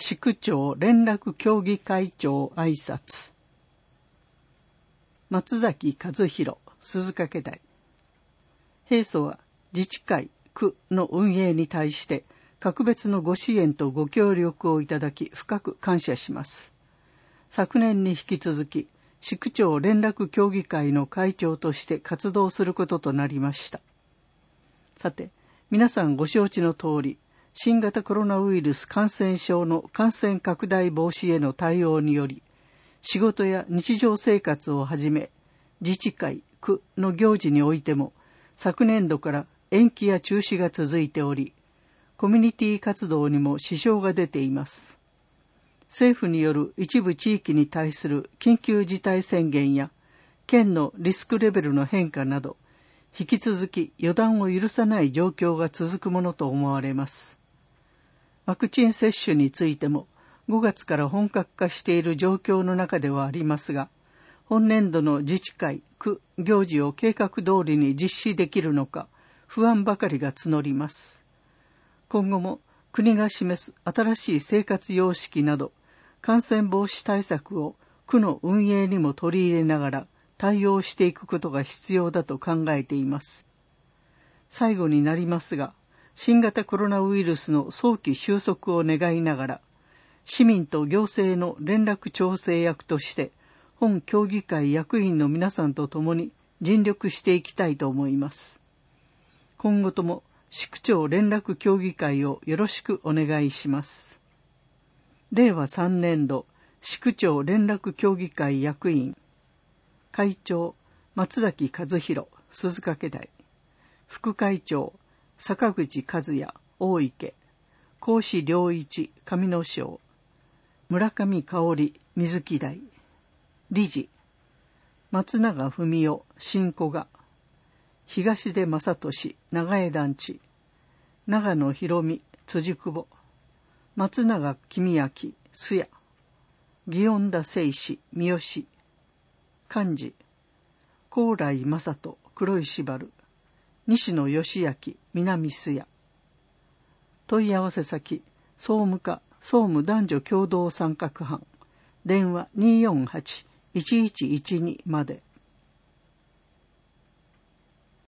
市区長連絡協議会長挨拶。松崎和弘、鈴掛台。平素は自治会、区の運営に対して格別のご支援とご協力をいただき深く感謝します。昨年に引き続き、市区長連絡協議会の会長として活動することとなりました。さて、皆さんご承知の通り、新型コロナウイルス感染症の感染拡大防止への対応により、仕事や日常生活をはじめ、自治会、区の行事においても、昨年度から延期や中止が続いており、コミュニティ活動にも支障が出ています。政府による一部地域に対する緊急事態宣言や、県のリスクレベルの変化など、引き続き予断を許さない状況が続くものと思われます。ワクチン接種についても5月から本格化している状況の中ではありますが、本年度の自治会、区、行事を計画通りに実施できるのか、不安ばかりが募ります。今後も国が示す新しい生活様式など、感染防止対策を区の運営にも取り入れながら対応していくことが必要だと考えています。最後になりますが、新型コロナウイルスの早期収束を願いながら、市民と行政の連絡調整役として、本協議会役員の皆さんと共に尽力していきたいと思います。今後とも市区長連絡協議会をよろしくお願いします。令和3年度市区長連絡協議会役員、会長松崎和弘、鈴掛台。副会長坂口和也、大池。講師良一、上野省。村上香織、水木台。理事松永文夫、新古賀。東出正俊、長江団地。長野博美、辻久保。松永公明、須谷。祇園田誠司、三好。幹事高麗正人、黒石原。西野義明、南須谷。問い合わせ先、総務課、総務男女共同参画班。電話 248-1112 まで。